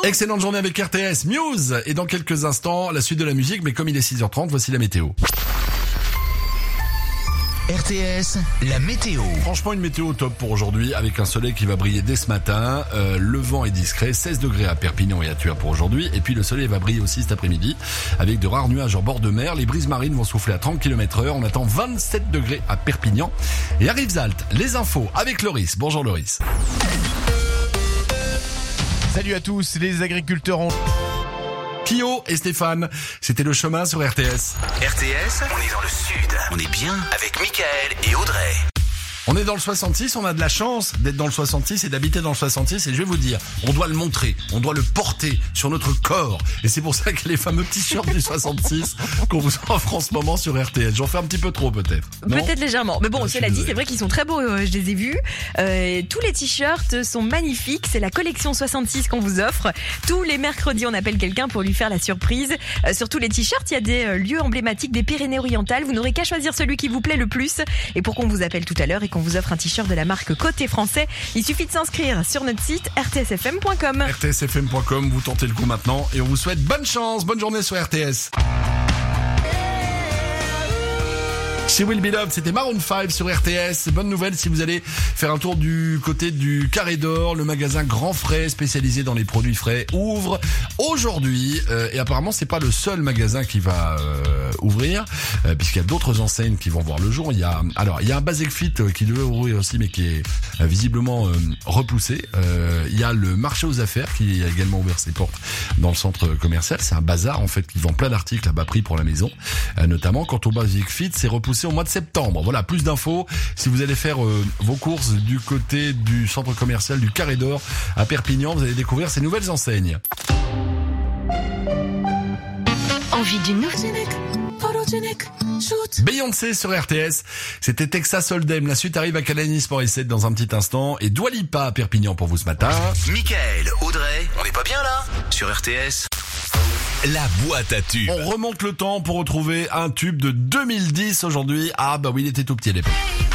Excellente journée avec RTS, Muse. Et dans quelques instants, la suite de la musique, mais comme il est 6h30, voici la météo. RTS, la météo. Franchement, une météo au top pour aujourd'hui, avec un soleil qui va briller dès ce matin. Le vent est discret, 16 degrés à Perpignan et à Thuir pour aujourd'hui. Et puis le soleil va briller aussi cet après-midi, avec de rares nuages en bord de mer. Les brises marines vont souffler à 30 km/h. On attend 27 degrés à Perpignan. Et à Rivesaltes, les infos avec Loris. Bonjour Loris. Salut à tous, les agriculteurs ont... Kyo et Stéphane, c'était le chemin sur RTS. RTS, on est dans le sud. On est bien avec Mickaël et Audrey. On est dans le 66, on a de la chance d'être dans le 66 et d'habiter dans le 66, et je vais vous dire, on doit le montrer, on doit le porter sur notre corps, et c'est pour ça qu'il y a les fameux t-shirts du 66 qu'on vous offre en ce moment sur RTS. J'en fais un petit peu trop peut-être. Peut-être légèrement, mais bon, cela dit, c'est vrai qu'ils sont très beaux, je les ai vus. Tous les t-shirts sont magnifiques, c'est la collection 66 qu'on vous offre. Tous les mercredis, on appelle quelqu'un pour lui faire la surprise. Sur tous les t-shirts, il y a des lieux emblématiques des Pyrénées-Orientales. Vous n'aurez qu'à choisir celui qui vous plaît le plus, et pour qu'on vous appelle tout à l'heure et qu'on vous offre un t-shirt de la marque Côté Français, il suffit de s'inscrire sur notre site rtsfm.com. rtsfm.com, vous tentez le coup maintenant et on vous souhaite bonne chance, bonne journée sur RTS. She Will Be Loved, c'était Maroon 5 sur RTS. Bonne nouvelle si vous allez faire un tour du côté du Carré d'Or, le magasin Grand Frais spécialisé dans les produits frais ouvre aujourd'hui, et apparemment c'est pas le seul magasin qui va ouvrir, puisqu'il y a d'autres enseignes qui vont voir le jour. Il y a un Basic Fit qui devait ouvrir aussi mais qui est visiblement repoussé. Il y a le marché aux affaires qui a également ouvert ses portes dans le centre commercial. C'est un bazar en fait qui vend plein d'articles à bas prix pour la maison, notamment quant au Basic Fit, c'est repoussé au mois de septembre. Voilà, plus d'infos si vous allez faire vos courses du côté du centre commercial du Carré d'Or à Perpignan. Vous allez découvrir ces nouvelles enseignes. Envie d'une Beyoncé sur RTS, c'était Texas Hold'em. La suite arrive à Alanis Morissette dans un petit instant, et Dua Lipa à Perpignan pour vous ce matin. Mickaël, Audrey, on n'est pas bien là sur RTS. La boîte à tubes. On remonte le temps pour retrouver un tube de 2010 aujourd'hui. Ah bah oui, il était tout petit à l'époque.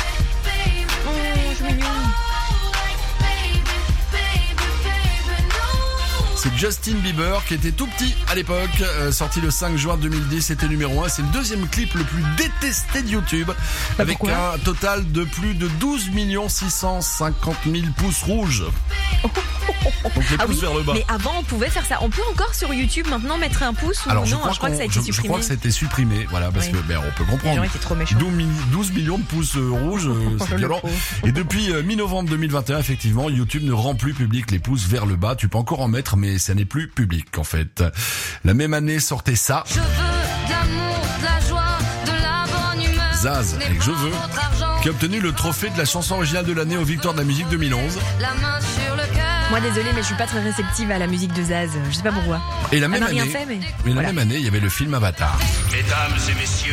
C'est Justin Bieber qui était tout petit à l'époque, sorti le 5 juin 2010, c'était numéro 1. C'est le deuxième clip le plus détesté de YouTube, avec un total de plus de 12 650 000 pouces rouges. Donc les pouces vers le bas. Mais avant on pouvait faire ça. On peut encore sur YouTube maintenant mettre un pouce ou alors, non? Je crois que ça a été supprimé. Je crois que ça a été supprimé, voilà, parce que on peut comprendre. Les gens étaient trop méchants. 12 millions de pouces rouges, c'est violent. Et depuis mi-novembre 2021, effectivement, YouTube ne rend plus public les pouces vers le bas. Tu peux encore en mettre, mais ça n'est plus public en fait. La même année sortait ça. Je veux de l'amour, de la joie, de la bonne humeur. Zaz avec Je veux, qui a obtenu le trophée de la chanson originale de l'année aux Victoires de la musique 2011. La main sur le cœur. Moi désolée, mais je suis pas très réceptive à la musique de Zaz. Je sais pas pourquoi. Et la même Elle n'a année, rien fait, mais la même année, il y avait le film Avatar. Mesdames et messieurs,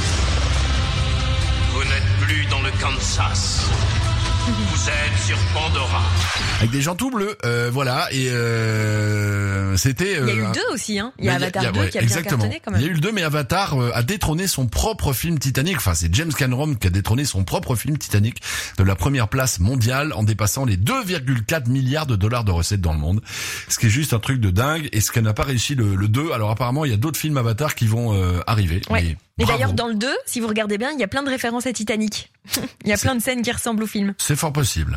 vous n'êtes plus dans le Kansas. Vous êtes sur Pandora. Avec des gens tout bleus, voilà, et c'était... il y a eu le 2 aussi, hein. Il y a Avatar 2 qui a bien cartonné quand même. Il y a eu le 2, mais Avatar a détrôné son propre film Titanic. Enfin, c'est James Cameron qui a détrôné son propre film Titanic de la première place mondiale en dépassant les 2,4 milliards de dollars de recettes dans le monde. Ce qui est juste un truc de dingue, et ce qu'elle n'a pas réussi le 2. Alors apparemment, il y a d'autres films Avatar qui vont arriver. Ouais. Et d'ailleurs, dans le 2, si vous regardez bien, il y a plein de références à Titanic. Il y a plein de scènes qui ressemblent au film. C'est fort possible.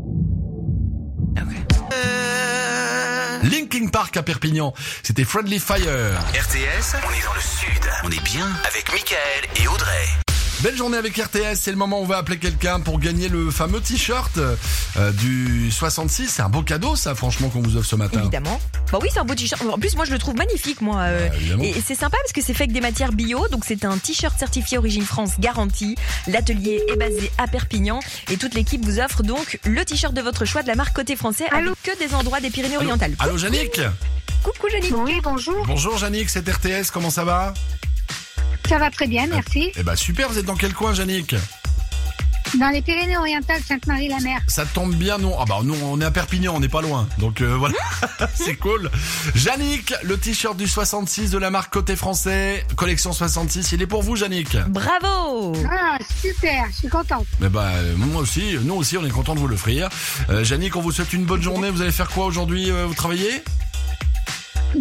Linkin Park à Perpignan, c'était Friendly Fire. RTS, on est dans le sud. On est bien avec Mickaël et Audrey. Belle journée avec RTS, c'est le moment où on va appeler quelqu'un pour gagner le fameux t-shirt du 66. C'est un beau cadeau ça, franchement, qu'on vous offre ce matin. Évidemment. Bah oui, c'est un beau t-shirt. En plus, moi je le trouve magnifique, moi. Et c'est sympa parce que c'est fait avec des matières bio. Donc c'est un t-shirt certifié Origine France garantie. L'atelier est basé à Perpignan et toute l'équipe vous offre donc le t-shirt de votre choix de la marque Côté Français avec que des endroits des Pyrénées-Orientales. Allô Yannick. Coucou Yannick. Oui, bonjour. Bonjour Yannick, c'est RTS, comment ça va? Ça va très bien, merci. Eh ben super, vous êtes dans quel coin Yannick? Dans les Pyrénées-Orientales, Sainte-Marie-la-Mer. Ça tombe bien, nous. Ah bah nous, on est à Perpignan, on n'est pas loin. Donc voilà, c'est cool. Yannick, le t-shirt du 66 de la marque Côté Français, collection 66, il est pour vous, Yannick. Bravo. Ah, super, je suis contente. Mais bah moi aussi, nous aussi, on est content de vous l'offrir. Yannick, on vous souhaite une bonne journée. Vous allez faire quoi aujourd'hui? Vous travaillez?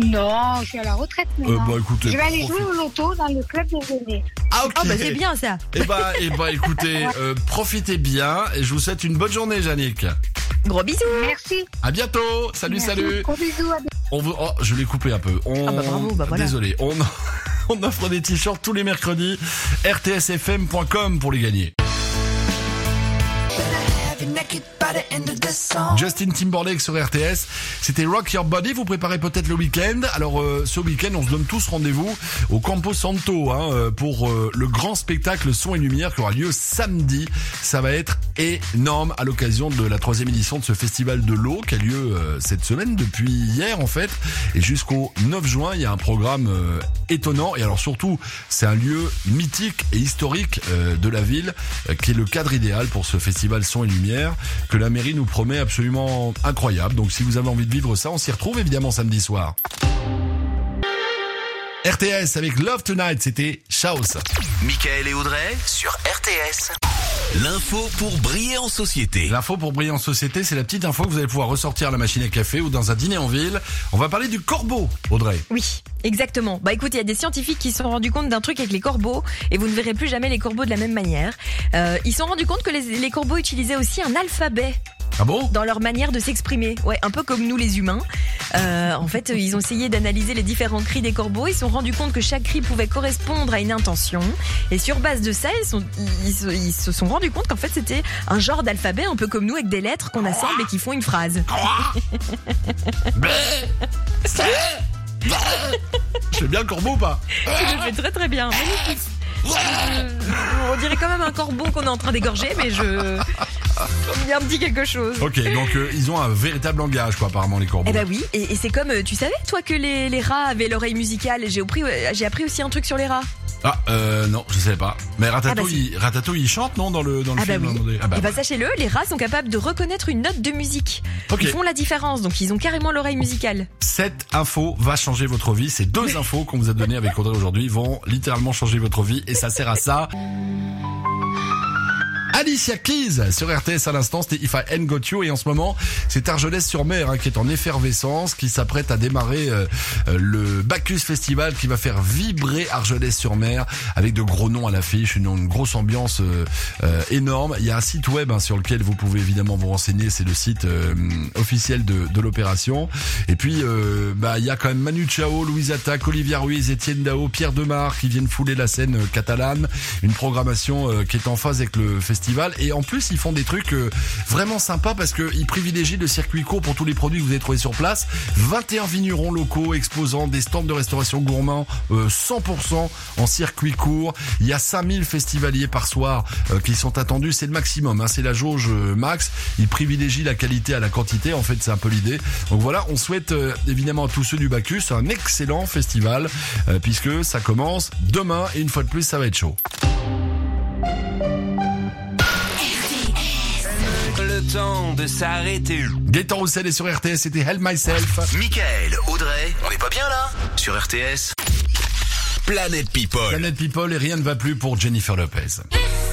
Non, je suis à la retraite maintenant. Écoutez, Je vais aller jouer au loto dans le club déjeuner. Ah, ok. Ah bah c'est bien ça. Eh bah, écoutez, profitez bien et je vous souhaite une bonne journée, Yannick. Gros bisous. Merci. À bientôt. Salut, Merci. salut. Gros bisous. À Oh, je l'ai coupé un peu. Ah bah bravo, bah voilà. Désolé. On offre des t-shirts tous les mercredis. rtsfm.com pour les gagner. Justin Timberlake sur RTS. C'était Rock Your Body. Vous préparez peut-être le week-end. Alors ce week-end, on se donne tous rendez-vous au Campo Santo pour le grand spectacle Son et Lumière qui aura lieu samedi. Ça va être énorme à l'occasion de la 3e édition de ce festival de l'eau qui a lieu cette semaine depuis hier en fait. Et jusqu'au 9 juin, il y a un programme étonnant. Et alors surtout, c'est un lieu mythique et historique de la ville qui est le cadre idéal pour ce festival Son et Lumière que la mairie nous promet absolument incroyable. Donc si vous avez envie de vivre ça, on s'y retrouve évidemment samedi soir. RTS avec Love Tonight, c'était Chaos. Mickaël et Audrey sur RTS. L'info pour briller en société. L'info pour briller en société, c'est la petite info que vous allez pouvoir ressortir à la machine à café ou dans un dîner en ville. On va parler du corbeau, Audrey. Oui, exactement. Bah écoute, il y a des scientifiques qui se sont rendus compte d'un truc avec les corbeaux et vous ne verrez plus jamais les corbeaux de la même manière. Ils se sont rendus compte que les corbeaux utilisaient aussi un alphabet. Ah bon ? Dans leur manière de s'exprimer. Ouais, un peu comme nous les humains. En fait, ils ont essayé d'analyser les différents cris des corbeaux. Ils se sont rendus compte que chaque cri pouvait correspondre à une intention. Et sur base de ça, ils se sont rendus compte qu'en fait, c'était un genre d'alphabet un peu comme nous avec des lettres qu'on assemble et qui font une phrase. Je fais bien le corbeau ou pas ? Tu le fais très très bien. Magnifique. On dirait quand même un corbeau qu'on est en train d'égorger, mais il y a un petit quelque chose. Ok, donc ils ont un véritable langage, quoi, apparemment, les corbeaux. Eh ben oui, et c'est comme, tu savais, toi, que les rats avaient l'oreille musicale. J'ai appris aussi un truc sur les rats. Ah, non, je savais pas. Mais Ratatouille, il chante, non, dans le film bah oui. Ah bah, et bah sachez-le, les rats sont capables de reconnaître une note de musique. Ok. Ils font la différence, donc ils ont carrément l'oreille musicale. Cette info va changer votre vie. Ces 2 infos qu'on vous a données avec Audrey aujourd'hui vont littéralement changer votre vie et ça sert à ça. Alicia Keys sur RTS à l'instant, c'était If I Ain't Got You et en ce moment c'est Argelès-sur-Mer qui est en effervescence, qui s'apprête à démarrer le Bacchus Festival qui va faire vibrer Argelès-sur-Mer avec de gros noms à l'affiche, une grosse ambiance énorme. Il y a un site web sur lequel vous pouvez évidemment vous renseigner, c'est le site officiel de l'opération. Et puis il y a quand même Manu Chao, Louise Attaque, Olivia Ruiz, Étienne Dao, Pierre Demar qui viennent fouler la scène catalane, une programmation qui est en phase avec le festival. Et en plus ils font des trucs vraiment sympas parce qu'ils privilégient le circuit court pour tous les produits que vous allez trouver sur place. 21 vignerons locaux exposant des stands de restauration gourmand 100% en circuit court. Il y a 5000 festivaliers par soir qui sont attendus, c'est le maximum, c'est la jauge max. Ils privilégient la qualité à la quantité, en fait c'est un peu l'idée. Donc voilà, on souhaite évidemment à tous ceux du Bacchus un excellent festival puisque ça commence demain et une fois de plus ça va être chaud. Le temps de s'arrêter. Gaëtan Roussel est sur RTS, c'était Help Myself. Mickaël, Audrey, on n'est pas bien là sur RTS. Planète People. Planète People et rien ne va plus pour Jennifer Lopez.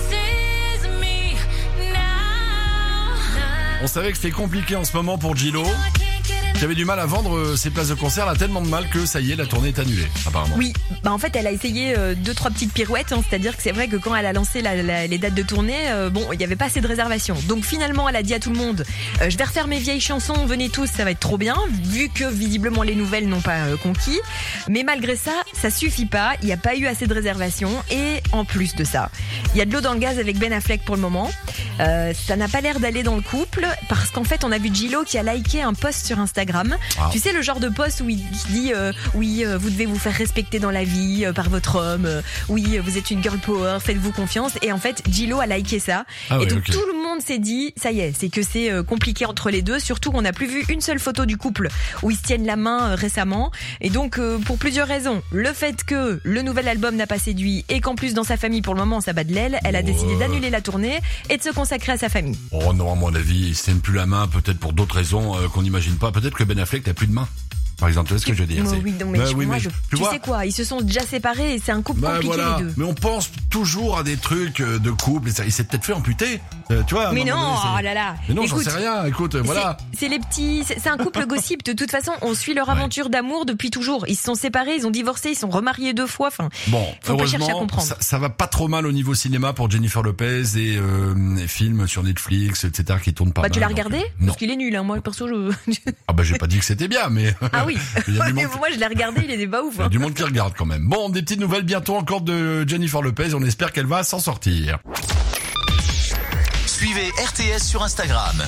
On savait que c'était compliqué en ce moment pour J-Lo, qui avait du mal à vendre ses places de concert. Elle a tellement de mal que ça y est, la tournée est annulée, apparemment. Oui, en fait elle a essayé 2-3 petites pirouettes, c'est-à-dire que c'est vrai que quand elle a lancé les dates de tournée, il n'y avait pas assez de réservations. Donc finalement elle a dit à tout le monde, je vais refaire mes vieilles chansons, venez tous, ça va être trop bien, vu que visiblement les nouvelles n'ont pas conquis. Mais malgré ça, ça suffit pas, il n'y a pas eu assez de réservations et en plus de ça, il y a de l'eau dans le gaz avec Ben Affleck pour le moment. Ça n'a pas l'air d'aller dans le couple parce qu'en fait on a vu J-Lo qui a liké un post sur Instagram. Ah. Tu sais le genre de post où il dit vous devez vous faire respecter dans la vie par votre homme, vous êtes une girl power, faites-vous confiance. Et en fait J-Lo a liké ça et donc tout le monde s'est dit ça y est, c'est que c'est compliqué entre les deux, surtout qu'on n'a plus vu une seule photo du couple où ils se tiennent la main récemment. Et donc pour plusieurs raisons, le fait que le nouvel album n'a pas séduit et qu'en plus dans sa famille pour le moment ça bat de l'aile, elle a décidé d'annuler la tournée et de se consacrer à sa famille. Oh non, à mon avis, ils se tiennent plus la main, peut-être pour d'autres raisons qu'on n'imagine pas. Peut-être que Ben Affleck n'a plus de main. par exemple. Tu vois ce que je veux dire? Oui, non, mais Bah tu vois, sais quoi, ils se sont déjà séparés et c'est un couple bah compliqué voilà. les deux. Mais on pense toujours à des trucs de couple. Et ça, il s'est peut-être fait amputer. Tu vois? à un Mais moment non, donné, oh là là. Mais non, Écoute, j'en sais rien. Écoute, voilà. C'est les petits, c'est un couple gossip. De toute façon, on suit leur aventure d'amour depuis toujours. Ils se sont séparés, ils ont divorcé, ils sont remariés 2 fois. Enfin, Bon, faut pas chercher à heureusement, comprendre. ça va pas trop mal au niveau cinéma pour Jennifer Lopez et les films sur Netflix, etc. qui tournent pas mal. Tu l'as donc, regardé? Non. Parce qu'il est nul, hein. Moi, perso, Ah bah j'ai pas dit que c'était bien, mais Ah oui. il y a du Mais monde, moi, je l'ai regardé, il était pas ouf. il y a du monde qui regarde quand même. Bon, des petites nouvelles bientôt encore de Jennifer Lopez. On espère qu'elle va s'en sortir. Suivez RTS sur Instagram.